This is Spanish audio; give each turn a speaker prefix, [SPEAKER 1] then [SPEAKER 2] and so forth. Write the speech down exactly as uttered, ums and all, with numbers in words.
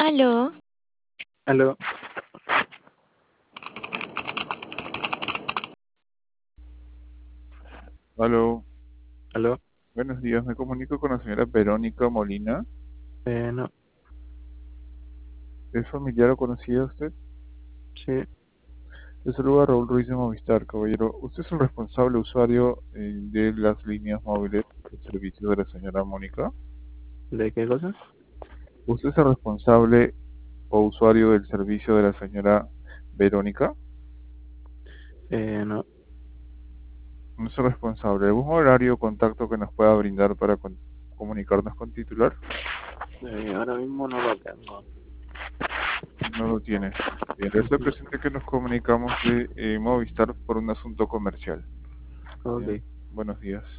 [SPEAKER 1] Aló,
[SPEAKER 2] Aló,
[SPEAKER 3] Aló,
[SPEAKER 2] aló,
[SPEAKER 3] buenos días. Me comunico con la señora Verónica Molina.
[SPEAKER 2] eh, no,
[SPEAKER 3] ¿Es familiar o conocida usted?
[SPEAKER 2] sí,
[SPEAKER 3] Le saluda Raúl Ruiz de Movistar, caballero. ¿Usted es el responsable usuario eh, de las líneas móviles del servicio de la señora Mónica?
[SPEAKER 2] ¿de qué cosa?
[SPEAKER 3] ¿Usted es el responsable o usuario del servicio de la señora Verónica?
[SPEAKER 2] Eh, no,
[SPEAKER 3] No es el responsable. ¿Algún horario o contacto que nos pueda brindar para con- comunicarnos con titular?
[SPEAKER 2] eh, ahora mismo no lo tengo.
[SPEAKER 3] No lo tiene. Bien, le estoy
[SPEAKER 2] Ujú.
[SPEAKER 3] presente que nos comunicamos de eh, Movistar por un asunto comercial. Bien,
[SPEAKER 2] Ok.
[SPEAKER 3] buenos días.